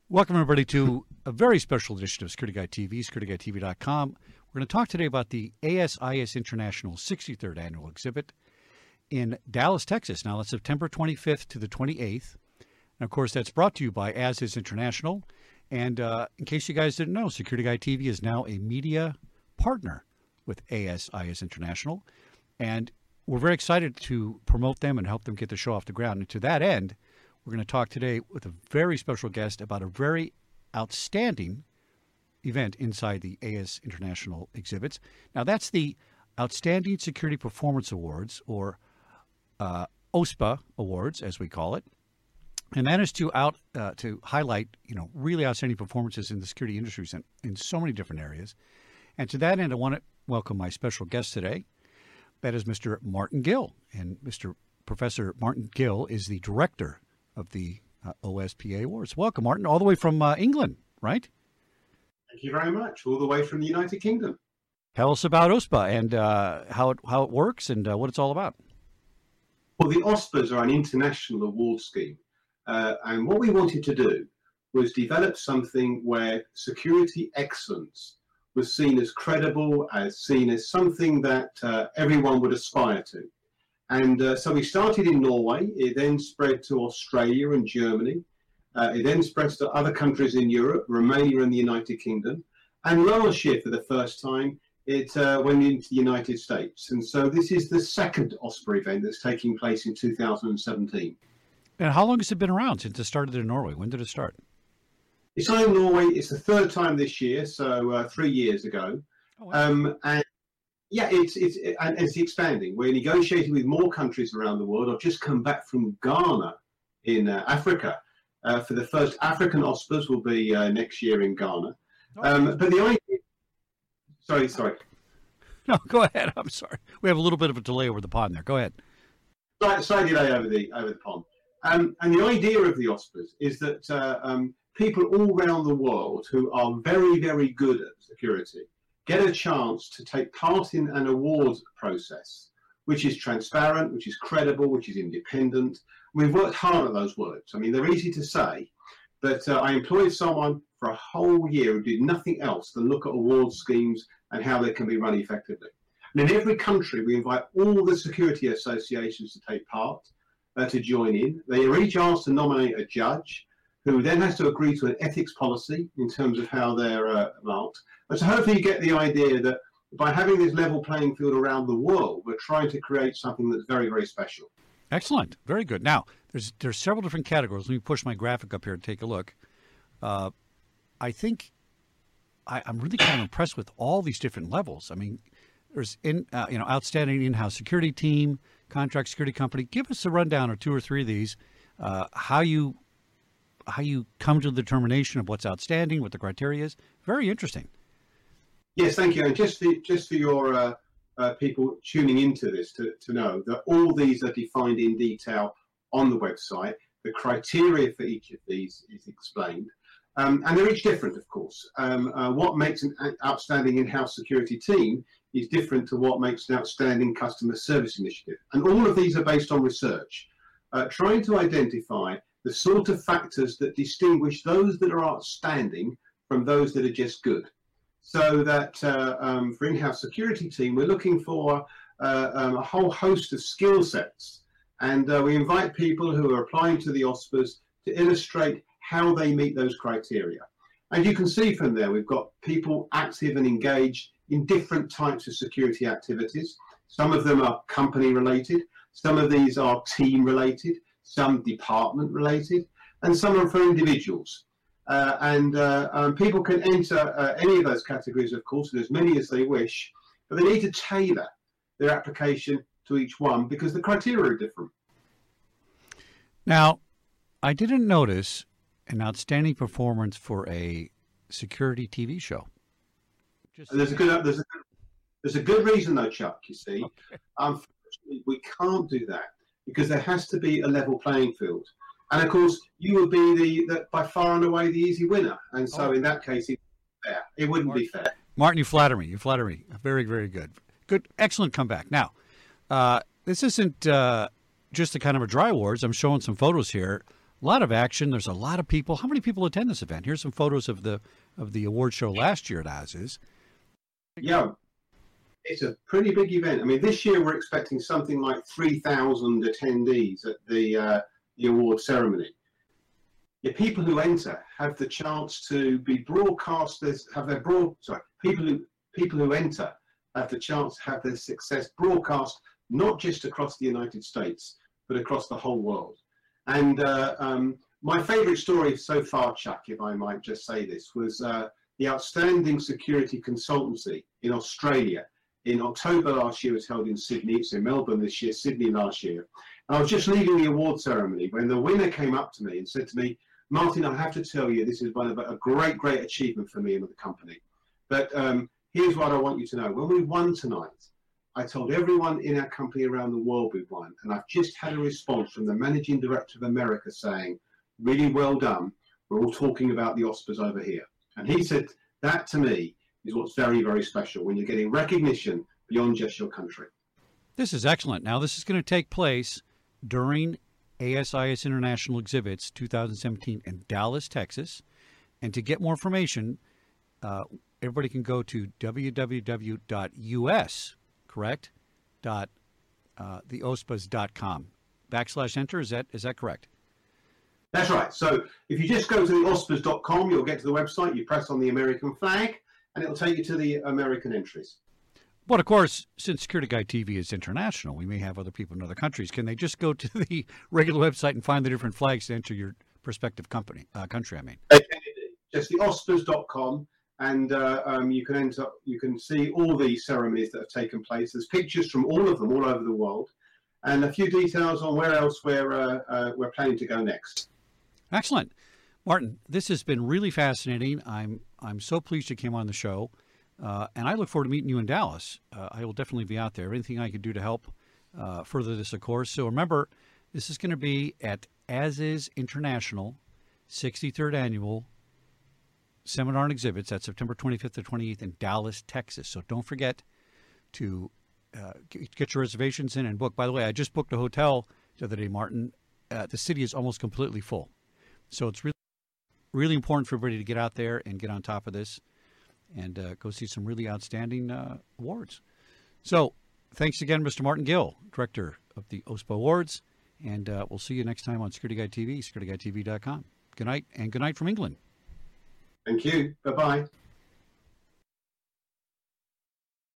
Welcome, everybody, to a very special edition of Security Guy TV, securityguydtv.com. We're going to talk today about the ASIS International 63rd Annual Exhibit in Dallas, Texas. Now, that's September 25th to the 28th. And, of course, that's brought to you by ASIS International. And in case you guys didn't know, Security Guy TV is now a media partner with ASIS International. And we're very excited to promote them and help them get the show off the ground. And to that end, we're going to talk today with a very special guest about a very outstanding event inside the ASIS International exhibits. Now, that's the Outstanding Security Performance Awards, or OSPA Awards, as we call it. And that is to highlight, really outstanding performances in the security industries in so many different areas. And to that end, I want to welcome my special guest today. That is Mr. Martin Gill. And Professor Martin Gill is the director of the OSPA Awards. Welcome, Martin, all the way from England, right? Thank you very much. All the way from the United Kingdom. Tell us about OSPA and how it works and what it's all about. Well, the OSPAs are an international award scheme. And what we wanted to do was develop something where security excellence was seen as credible, seen as something that everyone would aspire to. And so we started in Norway. It then spread to Australia and Germany. It then spread to other countries in Europe, Romania and the United Kingdom. And last year, for the first time, it went into the United States. And so this is the second OSPA event that's taking place in 2017. And how long has it been around since it started in Norway? When did it start? It started in Norway. It's the third time this year, so 3 years ago. Oh, wow. And yeah, it's expanding. We're negotiating with more countries around the world. I've just come back from Ghana in Africa. For the first African OSPAs will be next year in Ghana. But the idea... Sorry. No, go ahead. I'm sorry. We have a little bit of a delay over the pond there. Go ahead. Slight delay over the pond. And the idea of the OSPAs is that people all around the world who are very, very good at security get a chance to take part in an awards process, which is transparent, which is credible, which is independent. We've worked hard at those words. I mean, they're easy to say, but I employed someone for a whole year who did nothing else than look at award schemes and how they can be run effectively. And in every country, we invite all the security associations to take part, to join in. They are each asked to nominate a judge, who then has to agree to an ethics policy in terms of how they're marked. And so hopefully you get the idea that by having this level playing field around the world, we're trying to create something that's very, very special. Excellent. Very good. Now, there's several different categories. Let me push my graphic up here and take a look. I think I'm really kind of impressed with all these different levels. I mean, there's outstanding in-house security team, contract security company. Give us a rundown of two or three of these, how you come to the determination of what's outstanding, what the criteria is. Very interesting. Yes, thank you. And just for your people tuning into this to know that all these are defined in detail on the website. The criteria for each of these is explained. And they're each different, of course. What makes an outstanding in-house security team is different to what makes an outstanding customer service initiative. And all of these are based on research, trying to identify the sort of factors that distinguish those that are outstanding from those that are just good. So that for in-house security team, we're looking for a whole host of skill sets. And we invite people who are applying to the OSPAs to illustrate how they meet those criteria. And you can see from there, we've got people active and engaged in different types of security activities. Some of them are company related. Some of these are team related, some department related, and some are for individuals. People can enter any of those categories, of course, and as many as they wish, but they need to tailor their application to each one because the criteria are different. Now, I didn't notice an outstanding performance for a security TV show. There's a good reason, though, Chuck. You see, okay. Unfortunately, we can't do that because there has to be a level playing field, and of course, you would be the by far and away the easy winner, and so in that case, it wouldn't be fair. Martin, you flatter me. Very, very good. Good, excellent comeback. Now, this isn't just a kind of a dry awards. I'm showing some photos here A lot of action. There's a lot of people. How many people attend this event? Here's some photos of the award show last year at Oz's. Yeah, it's a pretty big event. I mean, this year we're expecting something like 3,000 attendees at the award ceremony. The people who enter have the chance to be broadcasters. People who enter have the chance to have their success broadcast not just across the United States, but across the whole world. And my favourite story so far, Chuck, if I might just say this, was the Outstanding Security Consultancy in Australia. In October last year, it was held in Sydney. It's in Melbourne this year, Sydney last year. And I was just leaving the award ceremony when the winner came up to me and said to me, Martin, I have to tell you, this is one of a great, great achievement for me and the company. But here's what I want you to know. When we won tonight, I told everyone in our company around the world we won. And I've just had a response from the Managing Director of America saying, really well done. We're all talking about the Oscars over here. And he said, that to me is what's very, very special when you're getting recognition beyond just your country. This is excellent. Now, this is going to take place during ASIS International Exhibits 2017 in Dallas, Texas. And to get more information, everybody can go to www.us, correct? theospas.com. /enter, is that correct? That's right. So if you just go to theospas.com, you'll get to the website, you press on the American flag, and it'll take you to the American entries. But of course, since Security Guide TV is international, we may have other people in other countries. Can they just go to the regular website and find the different flags to enter your prospective country? They can indeed. Just theospas.com, and you can enter. You can see all the ceremonies that have taken place. There's pictures from all of them, all over the world, and a few details on where else we're planning to go next. Excellent, Martin. This has been really fascinating. I'm so pleased you came on the show. And I look forward to meeting you in Dallas. I will definitely be out there. Anything I can do to help further this, of course. So remember, this is going to be at As Is International 63rd Annual Seminar and Exhibits. That's September 25th to 28th in Dallas, Texas. So don't forget to get your reservations in and book. By the way, I just booked a hotel the other day, Martin. The city is almost completely full. So it's really, really important for everybody to get out there and get on top of this. And go see some really outstanding awards. So thanks again, Mr. Martin Gill, Director of the OSPA Awards. And we'll see you next time on Security Guide TV, securityguidetv.com. Good night, and good night from England. Thank you. Bye-bye.